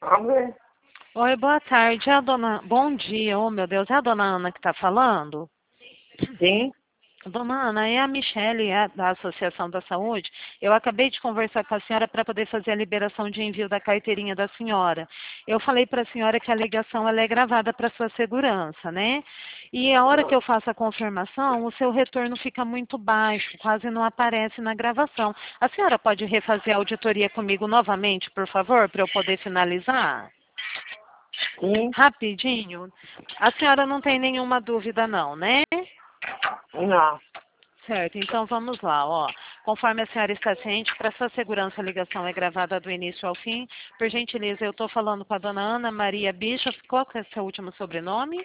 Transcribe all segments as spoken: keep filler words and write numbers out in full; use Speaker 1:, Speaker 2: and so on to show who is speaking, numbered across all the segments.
Speaker 1: Alô?
Speaker 2: Oi, boa tarde. É a dona... Bom dia, oh meu Deus, é a dona Ana que está falando?
Speaker 1: Sim?
Speaker 2: Dona Ana, é a Michele, é da Associação da Saúde. Eu acabei de conversar com a senhora para poder fazer a liberação de envio da carteirinha da senhora. Eu falei para a senhora que a ligação ela é gravada para sua segurança, né? E a hora que eu faço a confirmação, o seu retorno fica muito baixo, quase não aparece na gravação. A senhora pode refazer a auditoria comigo novamente, por favor, para eu poder finalizar?
Speaker 1: Sim?
Speaker 2: Rapidinho. A senhora não tem nenhuma dúvida não, né?
Speaker 1: Não.
Speaker 2: Certo, então vamos lá, ó. Conforme a senhora está ciente, para sua segurança a ligação é gravada do início ao fim. Por gentileza, eu estou falando com a dona Ana Maria Bishop. Qual que é o seu último sobrenome?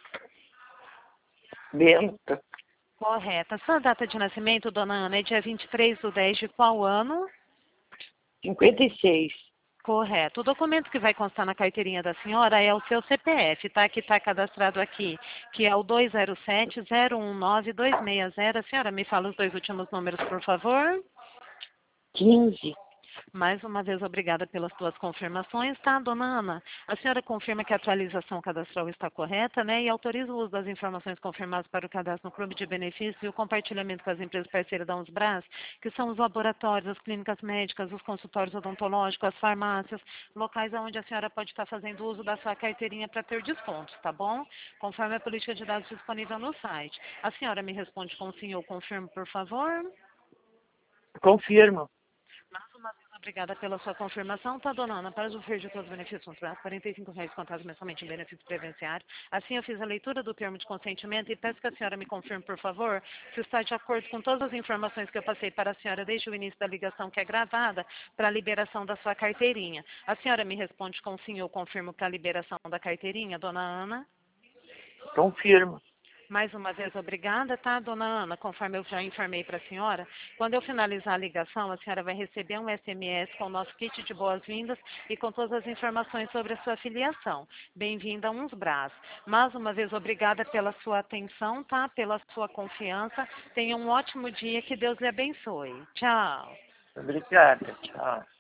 Speaker 1: Bento.
Speaker 2: Correta. Sua data de nascimento, dona Ana, é dia vinte e três de dez de qual ano?
Speaker 1: cinquenta e seis.
Speaker 2: Correto. O documento que vai constar na carteirinha da senhora é o seu C P F, tá? Que está cadastrado aqui, que é o dois zero sete, zero um nove, dois seis zero. A senhora me fala os dois últimos números, por favor?
Speaker 1: quinze.
Speaker 2: Mais uma vez, obrigada pelas suas confirmações, tá, dona Ana? A senhora confirma que a atualização cadastral está correta, né? E autoriza o uso das informações confirmadas para o cadastro no Clube de Benefícios e o compartilhamento com as empresas parceiras da Unsbras, que são os laboratórios, as clínicas médicas, os consultórios odontológicos, as farmácias, locais onde a senhora pode estar fazendo uso da sua carteirinha para ter descontos, tá bom? Conforme a política de dados disponível no site. A senhora me responde com sim ou confirmo, por favor?
Speaker 1: Confirmo.
Speaker 2: Mais uma vez, obrigada pela sua confirmação, tá, dona Ana? Para usufruir de todos os benefícios contratos, quarenta e cinco reais contados mensalmente em benefício previdenciário. Assim, eu fiz a leitura do termo de consentimento e peço que a senhora me confirme, por favor, se está de acordo com todas as informações que eu passei para a senhora desde o início da ligação, que é gravada, para a liberação da sua carteirinha. A senhora me responde com sim ou confirmo para a liberação da carteirinha, dona Ana?
Speaker 1: Confirmo.
Speaker 2: Mais uma vez, obrigada, tá, dona Ana? Conforme eu já informei para a senhora, quando eu finalizar a ligação, a senhora vai receber um S M S com o nosso kit de boas-vindas e com todas as informações sobre a sua filiação. Bem-vinda a Unsbras. Mais uma vez, obrigada pela sua atenção, tá? Pela sua confiança. Tenha um ótimo dia, que Deus lhe abençoe. Tchau.
Speaker 1: Obrigada. Tchau.